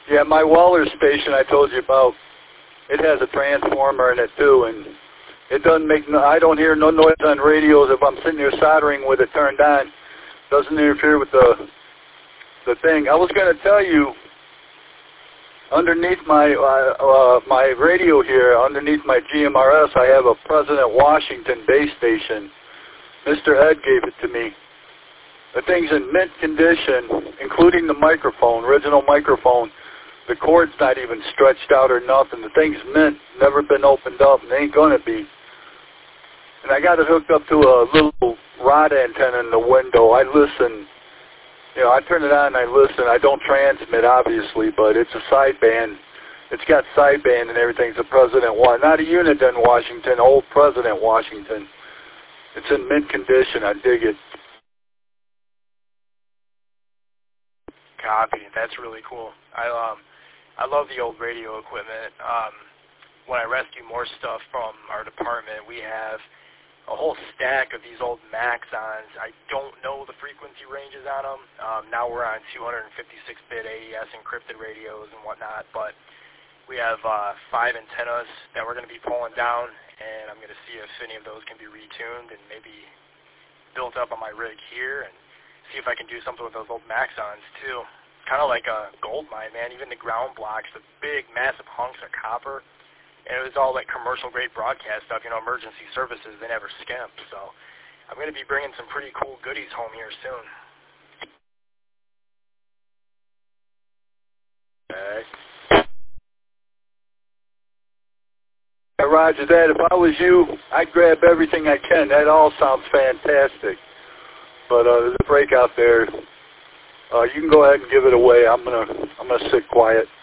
Yeah, my Waller station I told you about, it has a transformer in it too, and it doesn't make no, I don't hear no noise on radios if I'm sitting there soldering with it turned on. Doesn't interfere with the thing. I was going to tell you, underneath my my radio here, underneath my GMRS, I have a President Washington base station. Mr. Ed gave it to me. The thing's in mint condition, including the microphone, original microphone. The cord's not even stretched out or nothing. The thing's mint, never been opened up, and ain't going to be. And I got it hooked up to a little rod antenna in the window. I listen. You know, I turn it on and I listen. I don't transmit, obviously, but it's a sideband. It's got sideband and everything. It's a President Washington, not a Uniden Washington, old President Washington. It's in mint condition. I dig it. Copy. That's really cool. I love the old radio equipment. When I rescue more stuff from our department, we have a whole stack of these old Maxons. I don't know the frequency ranges on them. Now we're on 256-bit AES encrypted radios and whatnot, but we have 5 antennas that we're going to be pulling down, and I'm going to see if any of those can be retuned and maybe built up on my rig here, and see if I can do something with those old Maxons too. Kind of like a gold mine, man. Even the ground blocks, the big, massive hunks of copper. And it was all like commercial-grade broadcast stuff, you know, emergency services. They never skimp. So I'm going to be bringing some pretty cool goodies home here soon. Okay. Yeah, Roger that. If I was you, I'd grab everything I can. That all sounds fantastic. But there's a break out there. You can go ahead and give it away. I'm gonna sit quiet.